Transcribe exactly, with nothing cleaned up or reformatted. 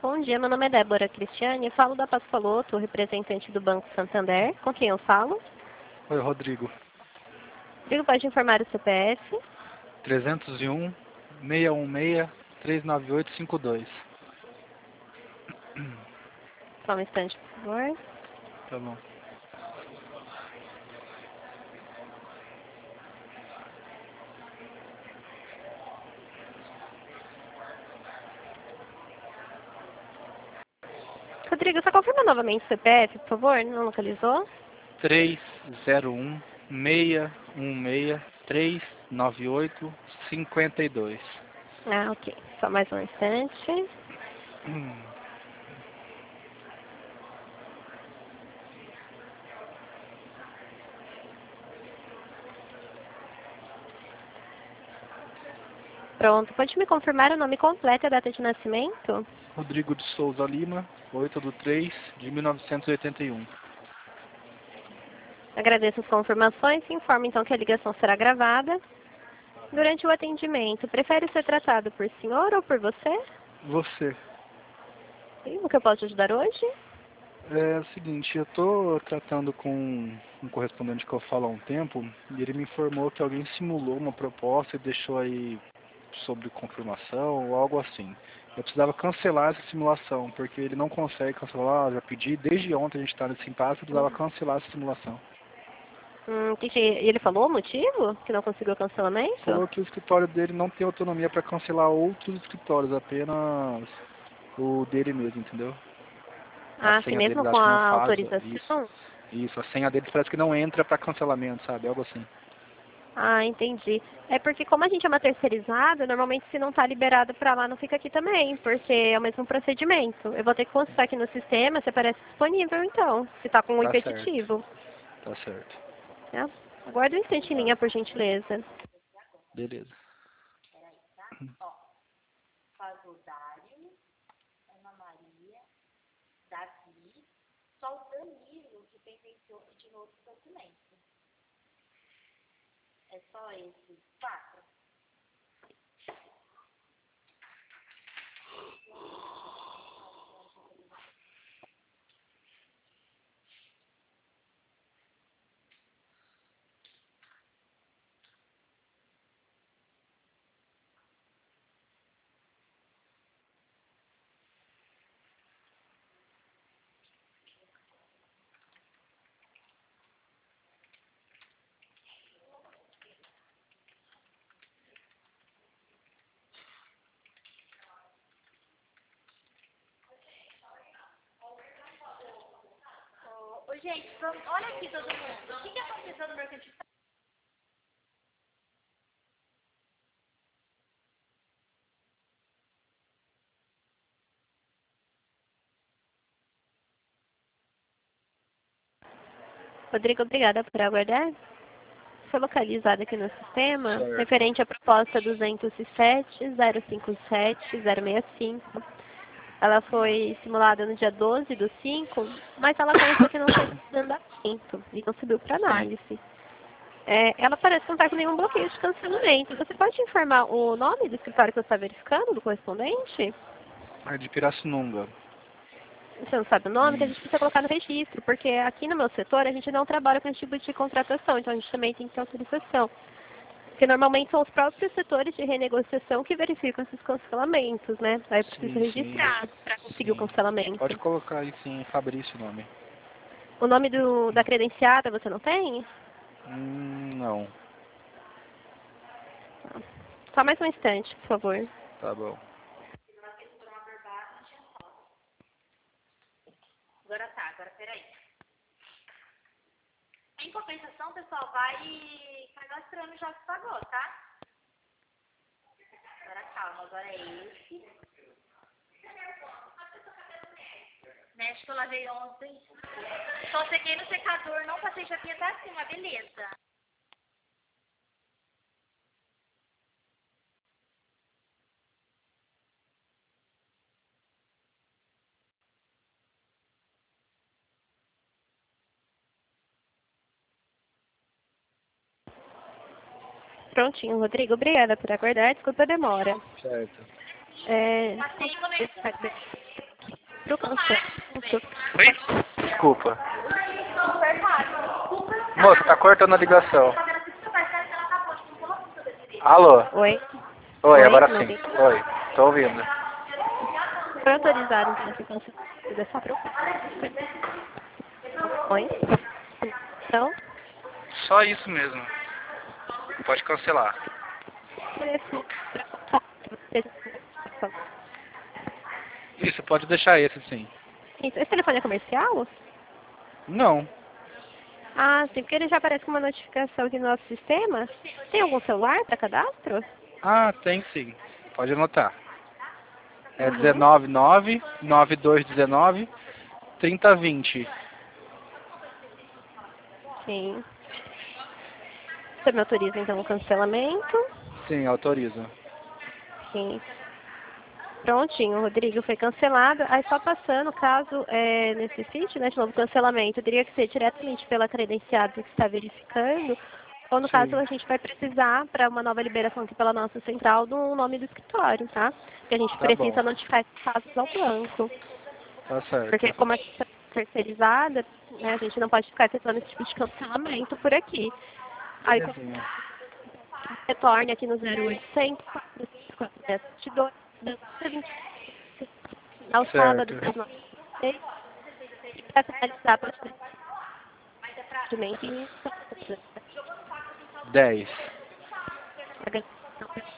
Bom dia, meu nome é Débora Cristiane, falo da Pascoloto, representante do Banco Santander. Com quem eu falo? Oi, Rodrigo. Rodrigo, pode informar o C P F? trezentos e um, seiscentos e dezesseis, trezentos e noventa e oito, cinquenta e dois. Só um instante, por favor. Tá bom. Rodrigo, só confirma novamente o C P F, por favor? Não localizou? três zero um, seis um seis, trezentos e noventa e oito, cinquenta e dois. Ah, ok. Só mais um instante. Hum. Pronto. Pode me confirmar o nome completo e a data de nascimento? Rodrigo de Souza Lima, oito de três de mil novecentos e oitenta e um. Agradeço as confirmações e informo então que a ligação será gravada. Durante o atendimento, prefere ser tratado por senhor ou por você? Você. E o que eu posso te ajudar hoje? É o seguinte, eu estou tratando com um correspondente que eu falo há um tempo e ele me informou que alguém simulou uma proposta e deixou aí sobre confirmação ou algo assim. Eu precisava cancelar essa simulação, porque ele não consegue cancelar, já pedi, desde ontem a gente está nesse impasse, eu precisava cancelar essa simulação. Hum, que que, e ele falou o motivo que não conseguiu o cancelamento? Falou que o escritório dele não tem autonomia para cancelar outros escritórios, apenas o dele mesmo, entendeu? A Ah, sim, senha mesmo deles com acho que não a faz isso. autorização? Isso, a senha deles parece que não entra para cancelamento, sabe? Algo assim. Ah, entendi. É porque como a gente é uma terceirizada, normalmente se não está liberado para lá, não fica aqui também, porque é o mesmo procedimento. Eu vou ter que consultar aqui no sistema se aparece disponível, então, se está com o Tá certo, impeditivo. tá certo. Tá? Aguarde um instante em linha, por gentileza. Beleza. Ô, gente, vamos, olha aqui todo mundo. O que, que aconteceu no mercantil? Rodrigo, obrigada por aguardar. Foi localizada aqui no sistema, Certo. referente à proposta duzentos e sete, zero cinco sete, zero seis cinco. Ela foi simulada no dia doze do cinco, mas ela consta que não foi em andamento e não subiu para Sim. análise. É, ela parece que não está com nenhum bloqueio de cancelamento. Você pode informar o nome do escritório que você está verificando, do correspondente? É de Pirassununga. Você não sabe o nome, que a gente Isso. precisa colocar no registro, porque aqui no meu setor a gente não trabalha com esse tipo de contratação, então a gente também tem que ter autorização. Porque normalmente são os próprios setores de renegociação que verificam esses cancelamentos, né? Aí eu preciso Sim, sim. registrar para conseguir o Sim. Pode cancelamento. colocar aí sim, Fabrício o nome. O nome do, da credenciada você não tem? Hum, não. Só mais um instante, por favor. Tá bom. Agora tá, agora peraí. Em compensação, pessoal, vai cadastrando já que pagou, tá? Agora calma, agora é esse. Mexe que eu lavei ontem. Só sequei no secador, não passei chapinha até acima, beleza. Prontinho, Rodrigo. Obrigada por aguardar. Desculpa a demora. Certo. É, pro cancel. Oi? Desculpa. Moça, tá cortando a ligação. Alô? Oi? Oi, Oi, agora não sim. ouvi. Oi, tô ouvindo. Foi autorizado, então, esse cancel. É só pro... Oi? Então, Só isso mesmo. Pode cancelar. Isso, pode deixar esse sim. Isso. Esse telefone é comercial? Não. Ah, sim, porque ele já aparece com uma notificação aqui no nosso sistema. Tem algum celular para cadastro? Ah, tem sim. Pode anotar. É Uhum. um nove nove nove dois um nove trinta vinte. Sim. Você me autoriza então o cancelamento? Sim, autorizo. Sim. Prontinho, Rodrigo, foi cancelado. Aí só passando, caso é, necessite né, de novo cancelamento, teria que ser diretamente pela credenciada que está verificando, ou no caso Sim. a gente vai precisar, para uma nova liberação aqui pela nossa central, do nome do escritório, tá? Porque a gente Tá bom. precisa notificar esses casos ao banco. Tá certo. Porque como é terceirizada, né, a gente não pode ficar efetuando esse tipo de cancelamento por aqui. Aí quando Belezinha. retorne aqui no zero oitocentos, quatro cinco quatro sete dois, ao sábado, Certo. das nove às seis, e para finalizar procedimento em dez. agressão